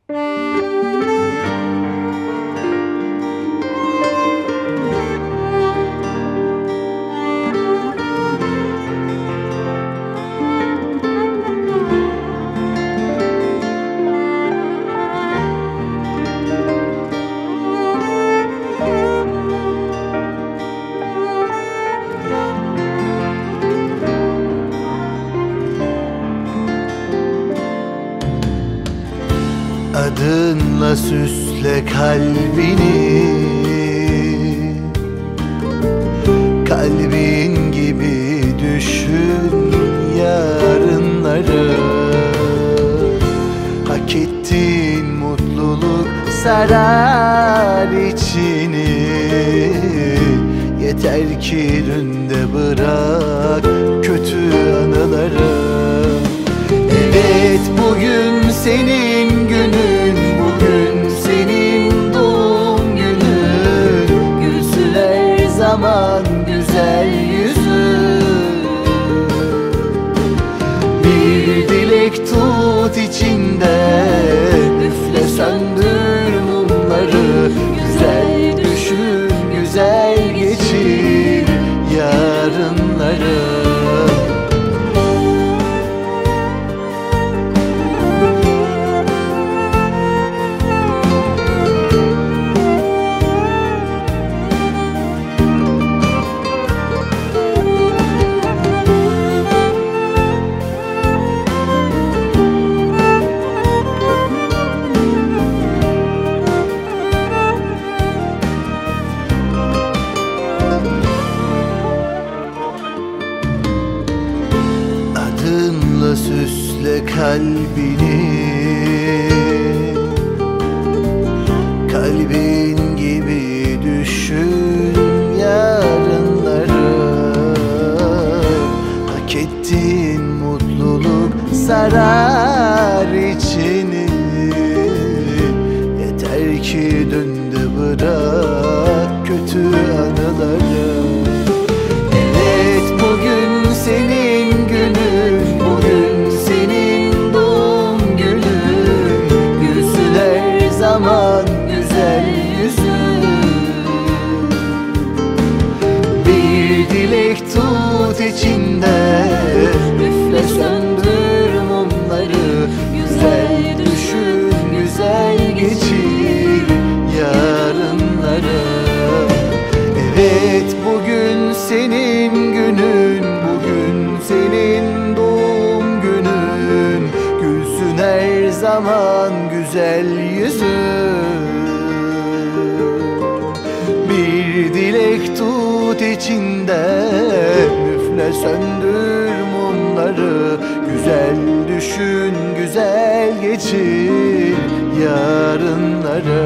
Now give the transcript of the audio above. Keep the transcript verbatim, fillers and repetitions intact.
Adınla süsle kalbini, kalbin gibi düşün yarınları. Hak ettiğin mutluluk sarar içini. Yeter ki dünde bırak kötü anıları. Evet, bugün senin günün, bugün senin doğum günün. Gülsün her zaman güzel yüzün. Bir dilek tut içinde, üfle söndür mumları. Güzel düşün, güzel geçir yarınları. Adınla süsle kalbini, kalbin gibi düşün yarınları. Hak ettiğin mutluluk sarar içini. Yeter ki dünde bırak kötü anıları. Evet, bugün senin günün, bugün senin doğum günün. Gülsün her zaman güzel yüzün. Bir dilek tut içinde, üfle söndür mumları. Güzel düşün, güzel geçir yarınları. Evet, bugün senin günün, bugün senin doğum günün. Gülsün her zaman güzel yüzün. Bir dilek tut içinde, üfle söndür mumları. Güzel düşün, güzel geçir yarınları.